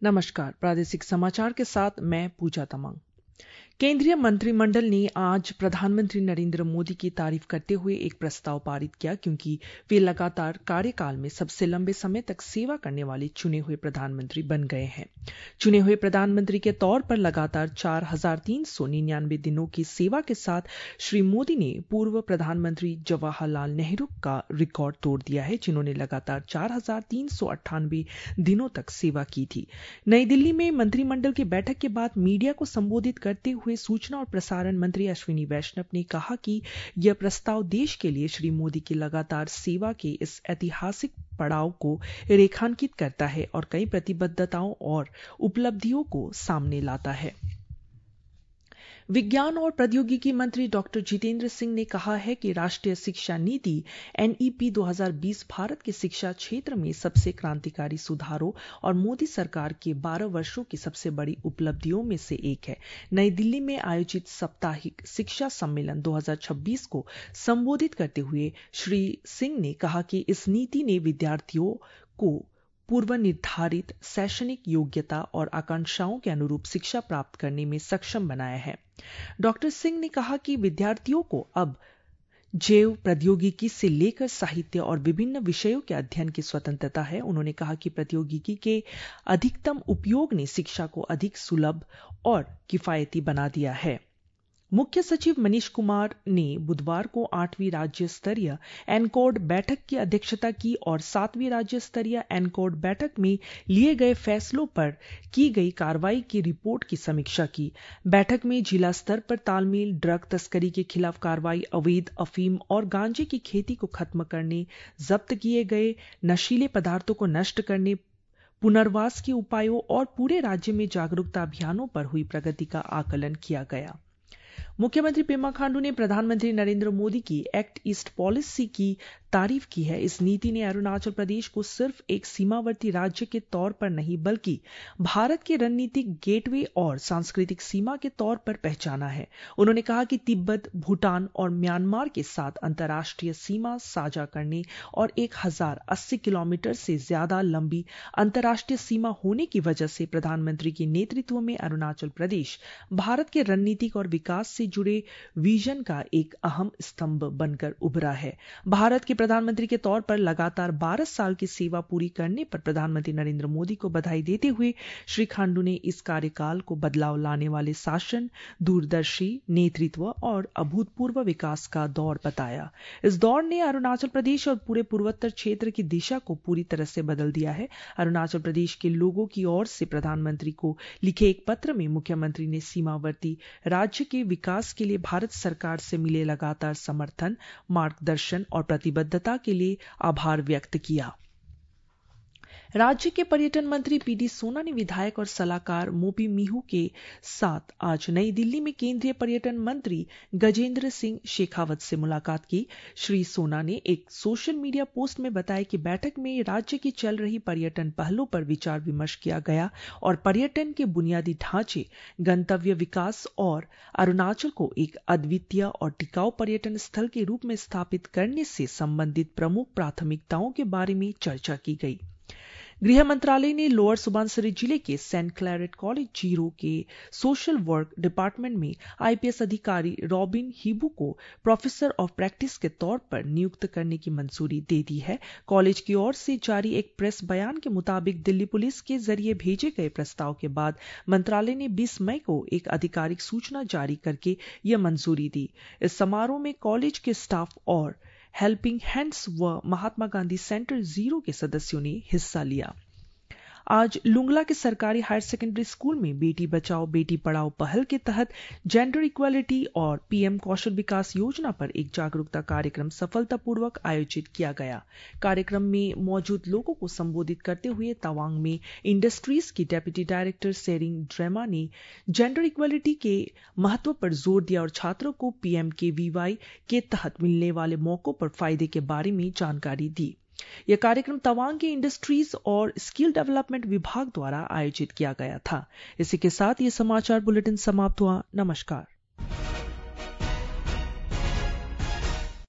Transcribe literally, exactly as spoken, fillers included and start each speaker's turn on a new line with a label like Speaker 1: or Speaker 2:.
Speaker 1: नमस्कार, प्रादेशिक समाचार के साथ मैं पूजा तमांग। केंद्रीय मंत्रिमंडल ने आज प्रधानमंत्री नरेंद्र मोदी की तारीफ करते हुए एक प्रस्ताव पारित किया, क्योंकि वे लगातार कार्यकाल में सबसे लंबे समय तक सेवा करने वाले चुने हुए प्रधानमंत्री बन गए हैं। चुने हुए प्रधानमंत्री के तौर पर लगातार चार हजार तीन सौ निन्यानवे दिनों की सेवा के साथ श्री मोदी ने पूर्व प्रधानमंत्री जवाहरलाल नेहरू का रिकॉर्ड तोड़ दिया है, जिन्होंने लगातार चार हजार तीन सौ अट्ठानवे दिनों तक सेवा की थी। नई दिल्ली में मंत्रिमंडल की बैठक के बाद मीडिया को संबोधित करते हुए सूचना और प्रसारण मंत्री अश्विनी वैष्णव ने कहा कि यह प्रस्ताव देश के लिए श्री मोदी की लगातार सेवा के इस ऐतिहासिक पड़ाव को रेखांकित करता है और कई प्रतिबद्धताओं और उपलब्धियों को सामने लाता है। विज्ञान और प्रौद्योगिकी मंत्री डॉक्टर जितेंद्र सिंह ने कहा है कि राष्ट्रीय शिक्षा नीति एन ई पी दो हज़ार बीस भारत के शिक्षा क्षेत्र में सबसे क्रांतिकारी सुधारों और मोदी सरकार के बारह वर्षों की सबसे बड़ी उपलब्धियों में से एक है। नई दिल्ली में आयोजित साप्ताहिक शिक्षा सम्मेलन दो हज़ार छब्बीस को संबोधित करते हुए श्री सिंह ने कहा कि इस नीति ने विद्यार्थियों को पूर्व निर्धारित शैक्षणिक योग्यता और आकांक्षाओं के अनुरूप शिक्षा प्राप्त करने में सक्षम बनाया है। डॉक्टर सिंह ने कहा कि विद्यार्थियों को अब जैव प्रौद्योगिकी से लेकर साहित्य और विभिन्न विषयों के अध्ययन की स्वतंत्रता है। उन्होंने कहा कि प्रौद्योगिकी के अधिकतम उपयोग ने शिक्षा को अधिक सुलभ और किफायती बना दिया है। मुख्य सचिव मनीष कुमार ने बुधवार को आठवीं राज्य स्तरीय एनकोड बैठक की अध्यक्षता की और सातवीं राज्य स्तरीय एनकोड बैठक में लिए गए फैसलों पर की गई कार्रवाई की रिपोर्ट की समीक्षा की। बैठक में जिला स्तर पर तालमेल, ड्रग तस्करी के खिलाफ कार्रवाई, अवैध अफीम और गांजे की खेती को खत्म करने, जब्त किए गए नशीले पदार्थों को नष्ट करने, पुनर्वास के उपायों और पूरे राज्य में जागरूकता अभियानों पर हुई प्रगति का आकलन किया गया। मुख्यमंत्री पेमा खांडू ने प्रधानमंत्री नरेंद्र मोदी की एक्ट ईस्ट पॉलिसी की तारीफ की है। इस नीति ने अरुणाचल प्रदेश को सिर्फ एक सीमावर्ती राज्य के तौर पर नहीं, बल्कि भारत के रणनीतिक गेटवे और सांस्कृतिक सीमा के तौर पर पहचाना है। उन्होंने कहा कि तिब्बत, भूटान और म्यांमार के साथ अंतर्राष्ट्रीय सीमा साझा करने और एक हजार अस्सी किलोमीटर से ज्यादा लंबी अंतर्राष्ट्रीय सीमा होने की वजह से प्रधानमंत्री के नेतृत्व में अरुणाचल प्रदेश भारत के रणनीतिक और विकास से जुड़े विजन का एक अहम स्तंभ बनकर उभरा है। भारत के प्रधानमंत्री के तौर पर लगातार बारह साल की सेवा पूरी करने पर प्रधानमंत्री नरेंद्र मोदी को बधाई देते हुए श्री खांडू ने इस कार्यकाल को बदलाव लाने वाले शासन, दूरदर्शी नेतृत्व और अभूतपूर्व विकास का दौर बताया। इस दौर ने अरुणाचल प्रदेश और पूरे पूर्वोत्तर क्षेत्र की दिशा को पूरी तरह से बदल दिया है। अरुणाचल प्रदेश के लोगों की ओर से प्रधानमंत्री को लिखे एक पत्र में मुख्यमंत्री ने सीमावर्ती राज्य के विकास के लिए भारत सरकार से मिले लगातार समर्थन, मार्गदर्शन और प्रतिबद्धता के लिए आभार व्यक्त किया। राज्य के पर्यटन मंत्री पी डी सोना ने विधायक और सलाहकार मोपी मिहू के साथ आज नई दिल्ली में केंद्रीय पर्यटन मंत्री गजेंद्र सिंह शेखावत से मुलाकात की। श्री सोना ने एक सोशल मीडिया पोस्ट में बताया कि बैठक में राज्य की चल रही पर्यटन पहलों पर विचार विमर्श किया गया और पर्यटन के बुनियादी ढांचे, गंतव्य विकास और अरुणाचल को एक अद्वितीय और टिकाऊ पर्यटन स्थल के रूप में स्थापित करने से संबंधित प्रमुख प्राथमिकताओं के बारे में चर्चा की गई। गृह मंत्रालय ने लोअर सुबनसिरी जिले के सेंट क्लैरेट कॉलेज जीरो के सोशल वर्क डिपार्टमेंट में आई पी एस अधिकारी रॉबिन हिबू को प्रोफेसर ऑफ प्रैक्टिस के तौर पर नियुक्त करने की मंजूरी दे दी है। कॉलेज की ओर से जारी एक प्रेस बयान के मुताबिक दिल्ली पुलिस के जरिए भेजे गए प्रस्ताव के बाद मंत्रालय ने बीस मई को एक आधिकारिक सूचना जारी करके यह मंजूरी दी। इस समारोह में कॉलेज के स्टाफ और हेल्पिंग हैंड्स व महात्मा गांधी सेंटर जीरो के सदस्यों ने हिस्सा लिया। आज लुंगला के सरकारी हायर सेकेंडरी स्कूल में बेटी बचाओ बेटी पढ़ाओ पहल के तहत जेंडर इक्वालिटी और पी एम कौशल विकास योजना पर एक जागरूकता कार्यक्रम सफलतापूर्वक आयोजित किया गया। कार्यक्रम में मौजूद लोगों को संबोधित करते हुए तवांग में इंडस्ट्रीज की डेप्यूटी डायरेक्टर सेरिंग ड्रेमा ने जेंडर इक्वालिटी के महत्व पर जोर दिया और छात्रों को P M K V Y के तहत मिलने वाले मौकों पर फायदे के बारे में जानकारी दी। यह कार्यक्रम तवांग के इंडस्ट्रीज और स्किल डेवलपमेंट विभाग द्वारा आयोजित किया गया था। इसी के साथ ये समाचार बुलेटिन समाप्त हुआ। नमस्कार।